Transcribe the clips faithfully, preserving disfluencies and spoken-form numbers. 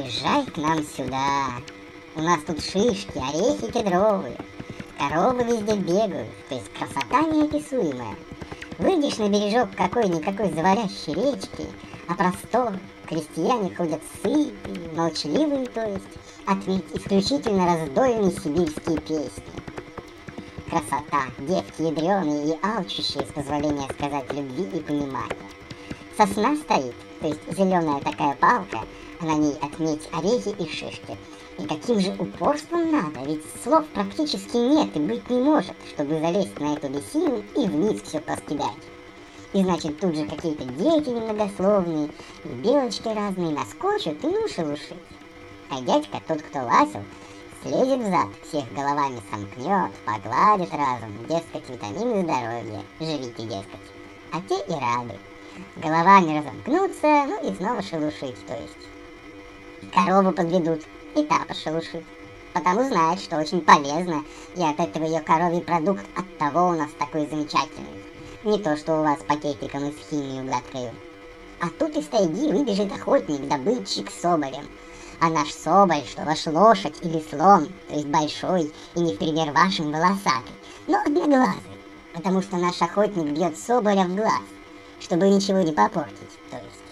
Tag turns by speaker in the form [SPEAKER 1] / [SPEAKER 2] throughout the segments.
[SPEAKER 1] Езжай к нам сюда. У нас тут шишки, орехи кедровые. Коровы везде бегают, то есть красота неописуемая. Выйдешь на бережок какой-никакой завалящей речки, а простор, крестьяне ходят сытые, молчаливые, то есть, ответь, исключительно раздольные сибирские песни. Красота, девки ядреные и алчущие, с позволения сказать, любви и понимания. Сосна стоит, то есть зеленая такая палка, а на ней отметь орехи и шишки. И каким же упорством надо, ведь слов практически нет и быть не может, чтобы залезть на эту лисину и вниз все поскидать. И значит тут же какие-то дети немногословные, и белочки разные наскочат и ну шелушить. А дядька, тот, кто лазил, слезет взад, всех головами сомкнет, погладит разум, дескать, витамины здоровья, живите, дескать. А те и рады. Головами разомкнутся, ну и снова шелушить, то есть. Корову подведут, и та пошелушит. Потому знает, что очень полезно, и от этого ее коровий продукт от того у нас такой замечательный. Не то, что у вас пакетиком из химии гладкою. А тут из тайги выбежит охотник, добытчик с соболем. А наш соболь, что ваш лошадь или слон, то есть большой и не в пример вашим волосатый, но одноглазый, потому что наш охотник бьет соболя в глаз, чтобы ничего не попортить, то есть.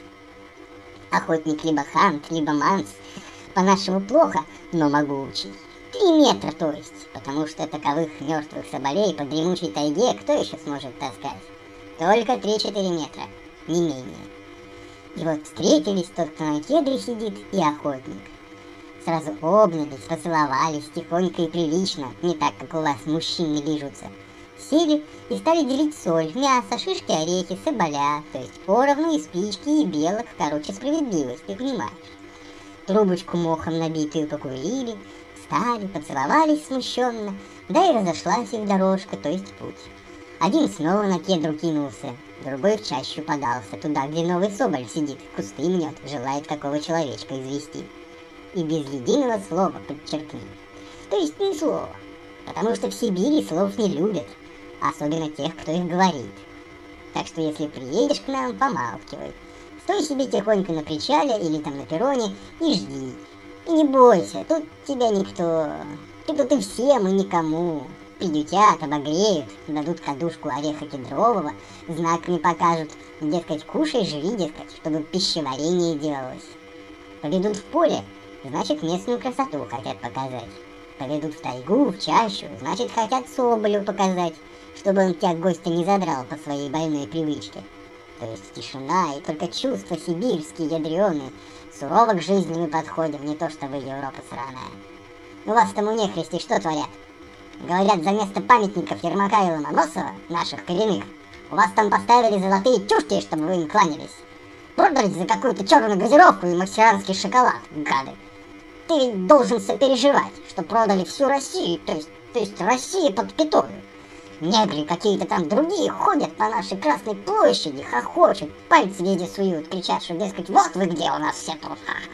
[SPEAKER 1] Охотник либо хант, либо манс, по-нашему плохо, но могучий. Три метра, то есть, потому что таковых мертвых соболей по дремучей тайге кто еще сможет таскать? Только три-четыре метра, не менее. И вот встретились тот, кто на кедре сидит, и охотник. Сразу обнялись, поцеловались, тихонько и прилично, не так, как у вас мужчины лижутся. Сели и стали делить соль, мясо, шишки, орехи, соболя, то есть поровну и спички, и белок, короче, справедливость, ты понимаешь. Трубочку мохом набитую покурили, встали, поцеловались смущенно, да и разошлась их дорожка, то есть путь. Один снова на кедру кинулся, другой в чащу подался, туда, где новый соболь сидит, кусты мнет, желает какого человечка извести. И без единого слова, подчеркни. То есть ни слова, потому что в Сибири слов не любят, особенно тех, кто их говорит. Так что если приедешь к нам, помалкивай. Стой себе тихонько на причале или там на перроне и жди. И не бойся, тут тебя никто, ты тут и всем, и никому. Приютят, обогреют, дадут кадушку ореха кедрового, знаками покажут, дескать, кушай, живи, дескать, чтобы пищеварение делалось. Поведут в поле, значит, местную красоту хотят показать. Поведут в тайгу, в чащу, значит, хотят соболю показать, чтобы он тебя гостя не задрал по своей больной привычке. То есть тишина и только чувства сибирские, ядреные. Сурово к жизни мы подходим, не то что вы, Европа сраная. У вас там у нехристи что творят? Говорят, за место памятников Ермака и Ломоносова, наших коренных, у вас там поставили золотые тюшки, чтобы вы им кланялись. Продали за какую-то черную газировку и марсианский шоколад, гады. Ты ведь должен сопереживать, что продали всю Россию, то есть, то есть Россия под пятою. Негры какие-то там другие ходят по нашей Красной площади, хохочут, пальцы везде суют, кричат, что, дескать, вот вы где у нас все тут.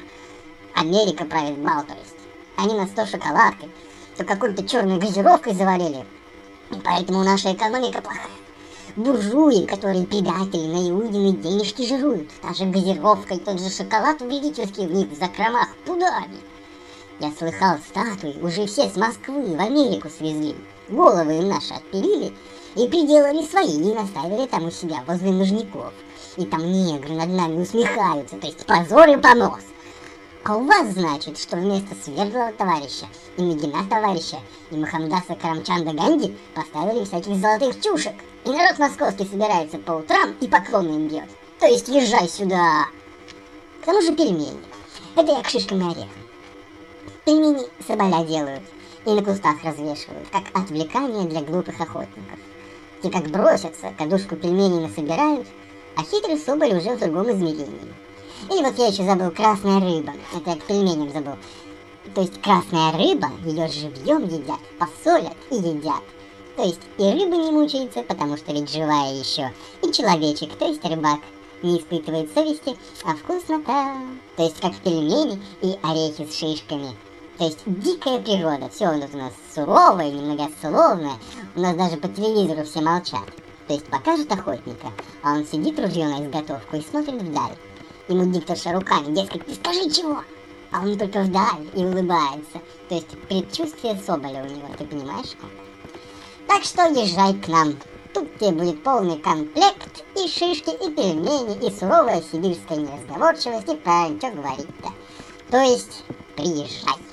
[SPEAKER 1] Америка правит бал, то есть. Они нас то шоколадкой, то какой-то черной газировкой завалили, и поэтому наша экономика плохая. Буржуи, которые предатели на Иудины денежки жируют, та же газировка и тот же шоколад вредительский в них в закромах пудами. Я слыхал, статуи уже все с Москвы в Америку свезли, головы им наши отпилили и приделали свои и наставили там у себя возле нужников. И там негры над нами усмехаются, то есть позор и понос. А у вас, значит, что вместо Свердлова товарища, и Мигина товарища, и Махамдаса Карамчанда Ганди поставили всяких золотых чушек. И народ московский собирается по утрам и поклоны им бьет. То есть езжай сюда. К тому же пельмени. Это я к шишкам и орехам. Пельмени соболя делают и на кустах развешивают, как отвлекание для глупых охотников. Те как бросятся, кадушку пельменей насобирают, а хитрый соболь уже в другом измерении. Или вот я еще забыл, красная рыба. Это я к пельменям забыл. То есть красная рыба, ее живьем едят, посолят и едят. То есть и рыба не мучается, потому что ведь живая еще. И человечек, то есть рыбак, не испытывает совести, а вкусно-то. То есть как пельмени и орехи с шишками. То есть дикая природа. Все тут у нас суровое, немногословное. У нас даже по телевизору все молчат. То есть покажет охотника, а он сидит ружье на изготовку и смотрит вдаль. Ему дикторша руками, дескать, ты скажи чего? а он только вдаль и улыбается. То есть предчувствие соболя у него, ты понимаешь? Так что езжай к нам. Тут тебе будет полный комплект, и шишки, и пельмени, и суровая сибирская неразговорчивость, и правильно, что говорить-то. То есть приезжай.